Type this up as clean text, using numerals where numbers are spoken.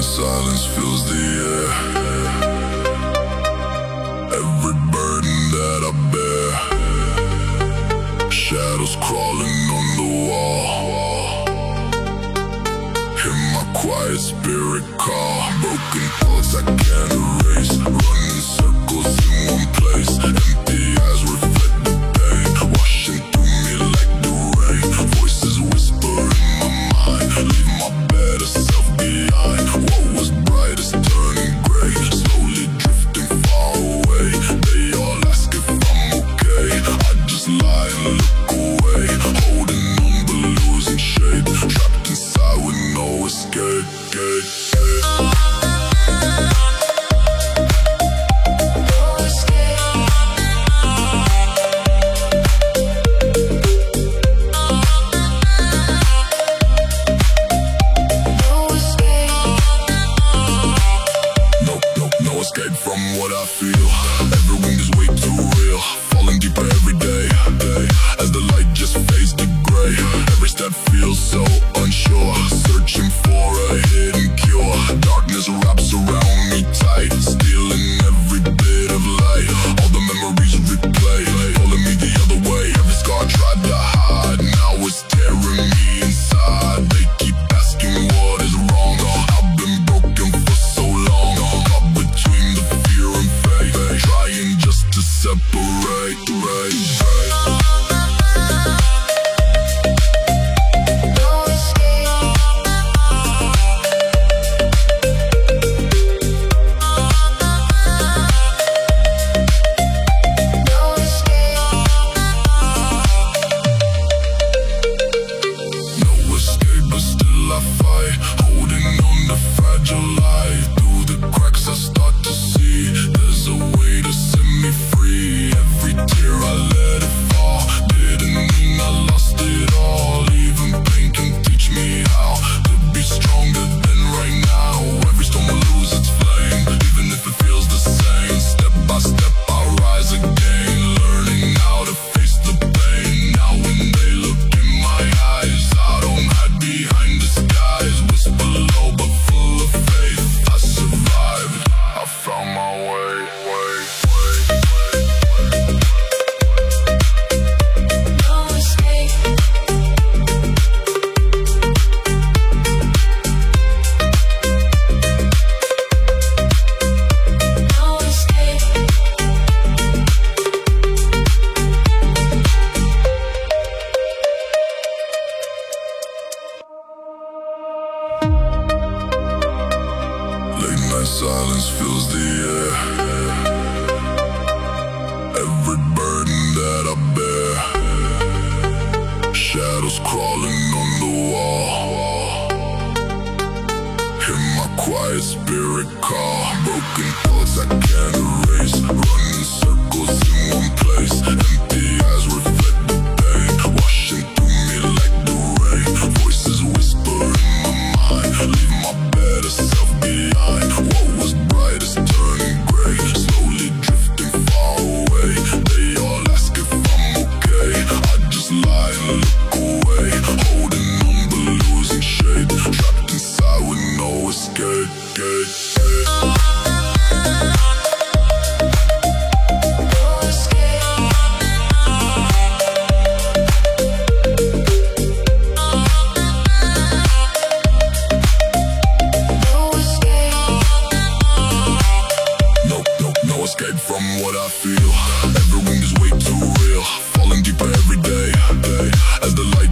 silence fills the air. Every burden that I bear, shadows crawling on the wall. Hear my quiet spirit call. Broken thoughts I can't erase, running circles in one place. Empty eyes reflect the pain, washing through me like the rain. Voices whisper in my mind, leave my better self behind. What was bright is turning gray, slowly drifting far away. They all ask if I'm okay, I just lie and look away, holding on but losing shape, trapped inside with no escape. Escape from what I feel. Every wind is way too real, falling deeper every day. As the light just fades to gray, every step feels so unsure. Searching for a hidden cure. Darkness wraps around me tight, stealing every bit of light. All the memories replay, pulling me the other way. Every scar tried to hide, now it's tearing me inside. They keep asking what is wrong. I've been broken for so long, caught between the fear and faith, trying just to separate. No escape, but still I fight, holding on to fragile life. Through the cracks I start to see there's a way to set me free. Every tear I let it fall, didn't mean I lost it all. Even pain can teach me how to be stronger than right now. Every storm will lose its flame, even if it feels the same. Step by step I rise again, learning how to face the pain. Now when they look in my eyes, I don't hide behind disguise. Whisper low but full of faith, I survived, I found my way. No escape. No escape. Late night silence fills the air. Every burden that I bear, shadows crawling on the wall. Hear my quiet spirit call. Broken thoughts I can't erase, running circles in one place. Empty eyes reflect the pain, washing through me like the rain. Voices whisper in my mind, leave my better self behind. What was bright is turning gray, slowly drifting far away. They all ask if I'm okay, I just lie and look away, holding on but losing shape, trapped inside with no escape. No escape from what I feel. Every wind is way too real, falling deeper every day. As the light